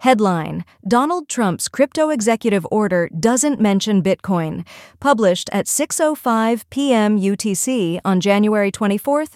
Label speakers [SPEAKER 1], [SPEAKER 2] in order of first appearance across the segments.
[SPEAKER 1] Headline: Donald Trump's crypto executive order doesn't mention Bitcoin. Published at 6:05 p.m. UTC on January 24,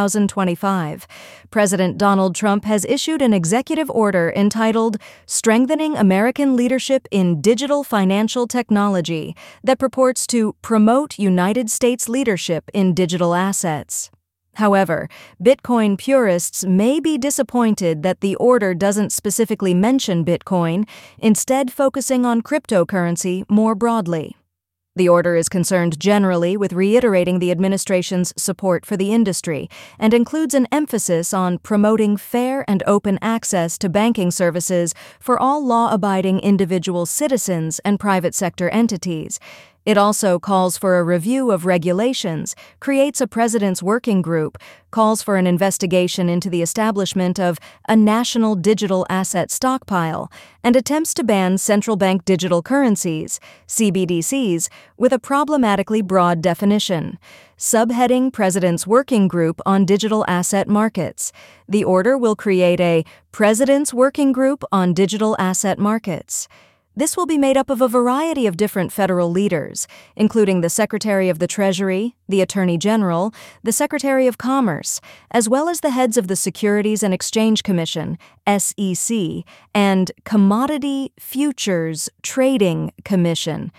[SPEAKER 1] 2025. President Donald Trump has issued an executive order entitled Strengthening American Leadership in Digital Financial Technology that purports to promote United States leadership in digital assets. However, Bitcoin purists may be disappointed that the order doesn't specifically mention Bitcoin, instead focusing on cryptocurrency more broadly. The order is concerned generally with reiterating the administration's support for the industry and includes an emphasis on promoting fair and open access to banking services for all law-abiding individual citizens and private sector entities. It also calls for a review of regulations, creates a president's working group, calls for an investigation into the establishment of a national digital asset stockpile, and attempts to ban central bank digital currencies, CBDCs, with a problematically broad definition. Subheading President's Working Group on Digital Asset Markets. The order will create a President's Working Group on Digital Asset Markets. This will be made up of a variety of different federal leaders, including the Secretary of the Treasury, the Attorney General, the Secretary of Commerce, as well as the heads of the Securities and Exchange Commission, SEC, and Commodity Futures Trading Commission,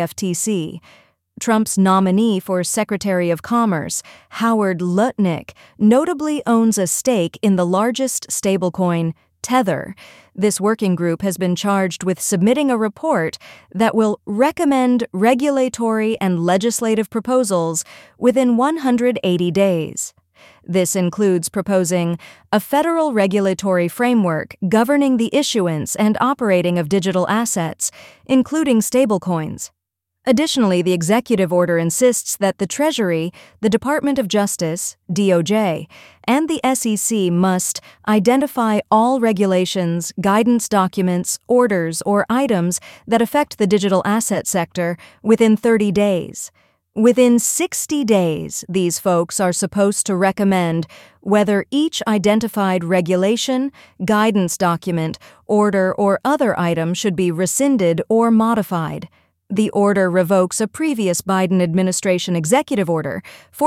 [SPEAKER 1] CFTC. Trump's nominee for Secretary of Commerce, Howard Lutnick, notably owns a stake in the largest stablecoin, Tether. This working group has been charged with submitting a report that will recommend regulatory and legislative proposals within 180 days. This includes proposing a federal regulatory framework governing the issuance and operating of digital assets, including stablecoins. Additionally, the executive order insists that the Treasury, the Department of Justice, DOJ, and the SEC must identify all regulations, guidance documents, orders, or items that affect the digital asset sector within 30 days. Within 60 days, these folks are supposed to recommend whether each identified regulation, guidance document, order, or other item should be rescinded or modified. The order revokes a previous Biden administration executive order,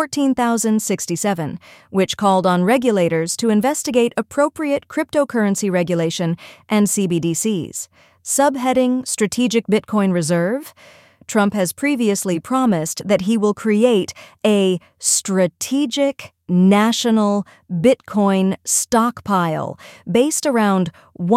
[SPEAKER 1] 14,067, which called on regulators to investigate appropriate cryptocurrency regulation and CBDCs. Subheading Strategic Bitcoin Reserve. Trump has previously promised that he will create a strategic national Bitcoin stockpile based around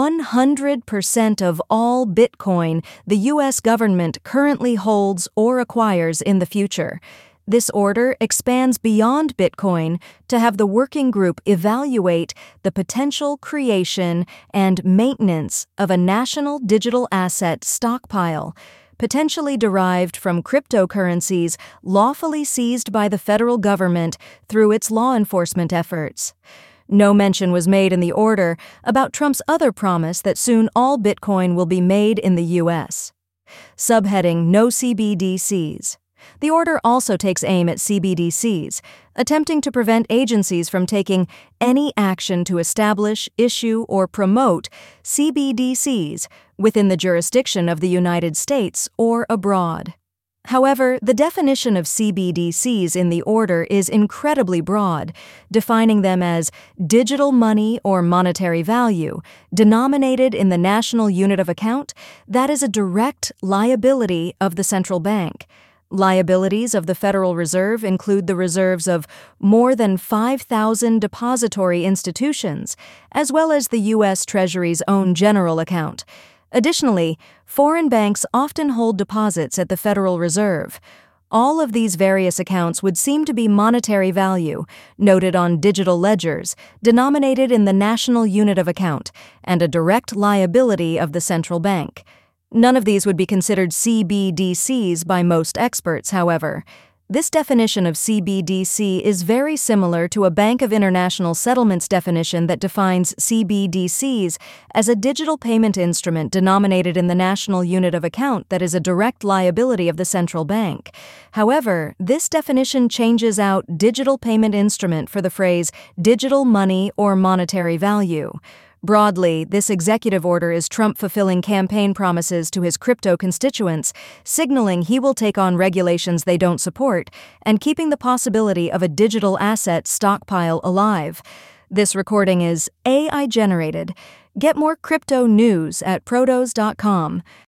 [SPEAKER 1] 100% of all Bitcoin the U.S. government currently holds or acquires in the future. This order expands beyond Bitcoin to have the working group evaluate the potential creation and maintenance of a national digital asset stockpile, potentially derived from cryptocurrencies lawfully seized by the federal government through its law enforcement efforts. No mention was made in the order about Trump's other promise that soon all Bitcoin will be made in the U.S. Subheading No CBDCs. The order also takes aim at CBDCs, attempting to prevent agencies from taking any action to establish, issue, or promote CBDCs within the jurisdiction of the United States or abroad. However, the definition of CBDCs in the order is incredibly broad, defining them as digital money or monetary value, denominated in the national unit of account that is a direct liability of the central bank. Liabilities of the Federal Reserve include the reserves of more than 5,000 depository institutions, as well as the U.S. Treasury's own general account. Additionally, foreign banks often hold deposits at the Federal Reserve. All of these various accounts would seem to be monetary value, noted on digital ledgers, denominated in the national unit of account, and a direct liability of the central bank. None of these would be considered CBDCs by most experts, however. This definition of CBDC is very similar to a Bank of International Settlements definition that defines CBDCs as a digital payment instrument denominated in the national unit of account that is a direct liability of the central bank. However, this definition changes out digital payment instrument for the phrase digital money or monetary value. Broadly, this executive order is Trump fulfilling campaign promises to his crypto constituents, signaling he will take on regulations they don't support, and keeping the possibility of a digital asset stockpile alive. This recording is AI generated. Get more crypto news at protos.com.